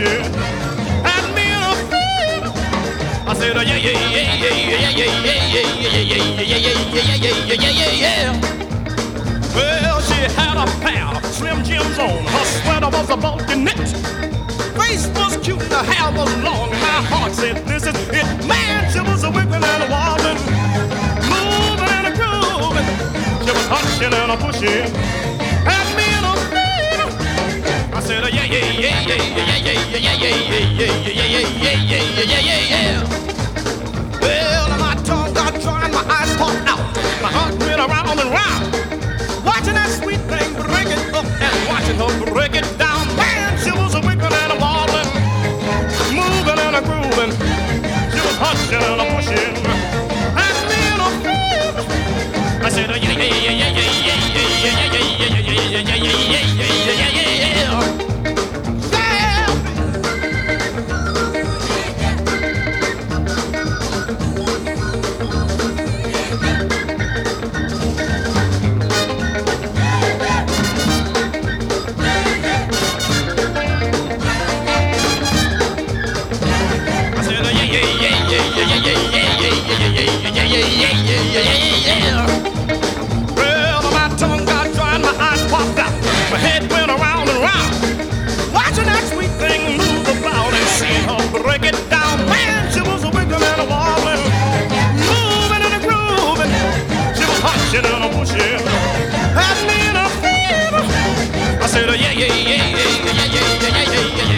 pushing. Had me in a fever. I said, yeah, yeah, yeah, yeah, yeah, yeah, yeah, yeah, yeah, yeah, yeah, yeah, yeah, yeah, yeah. Well, she had a pair of Slim Jims on. Her sweater was a bulky knit. Face was cute, the hair was long. My heart said, this is it. Man, she was a wiggling and a wobbling, moving and a grooving. She was hunching and a pushing. Had me in a fever. I said, yeah, yeah, yeah, yeah, yeah, yeah, yeah, yeah, yeah, yeah, yeah, yeah, yeah, yeah, yeah, yeah. Well, my tongue got dry and my eyes popped out. My heart went around and round, watching that sweet thing break it up and watching her break it down. Man, she was a wiggling and a wobbling, moving and a grooving. She was hunching and a pushing. Had me in a fever. I said, yeah, yeah, yeah, yeah, yeah, yeah, yeah, yeah, yeah, yeah, yeah, yeah, yeah, yeah, yeah, yeah, yeah. Well, my tongue got dry and my eyes popped out. My head went around and round, watching that sweet thing move about and seeing her break it down. Man, she was a wiggling and a wobbling, moving and a grooving. She was hunching and a pushing. Had me in a fever. I said, yeah, yeah, yeah, yeah, yeah, yeah, yeah, yeah, yeah, yeah.